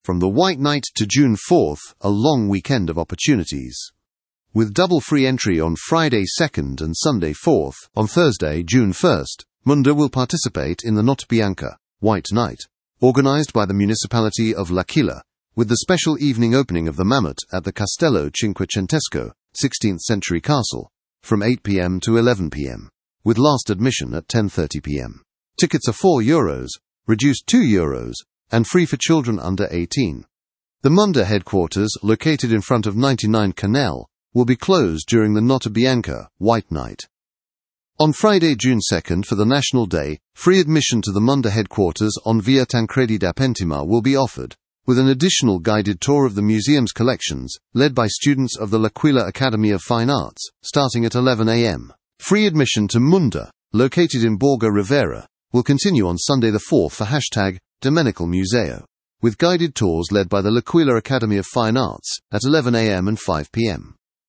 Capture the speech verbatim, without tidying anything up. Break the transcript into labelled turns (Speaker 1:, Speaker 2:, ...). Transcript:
Speaker 1: From the White Night to June fourth, a long weekend of opportunities. With double free entry on Friday second and Sunday fourth, on Thursday, June first, Munda will participate in the Notte Bianca, White Night, organized by the municipality of L'Aquila, with the special evening opening of the Mammut at the Castello Cinquecentesco, sixteenth century castle, from eight p m to eleven p m, with last admission at ten thirty p m. Tickets are four euros, reduced two euros, and free for children under eighteen. The Munda headquarters, located in front of ninety-nine Canal, will be closed during the Notte Bianca, White Night. On Friday, June second, for the National Day, free admission to the Munda headquarters on Via Tancredi da Pentima will be offered, with an additional guided tour of the museum's collections, led by students of the L'Aquila Academy of Fine Arts, starting at eleven a m. Free admission to Munda, located in Borgo Rivera, will continue on Sunday the fourth for hashtag Domenical Museo, with guided tours led by the L'Aquila Academy of Fine Arts at eleven a m and five p m.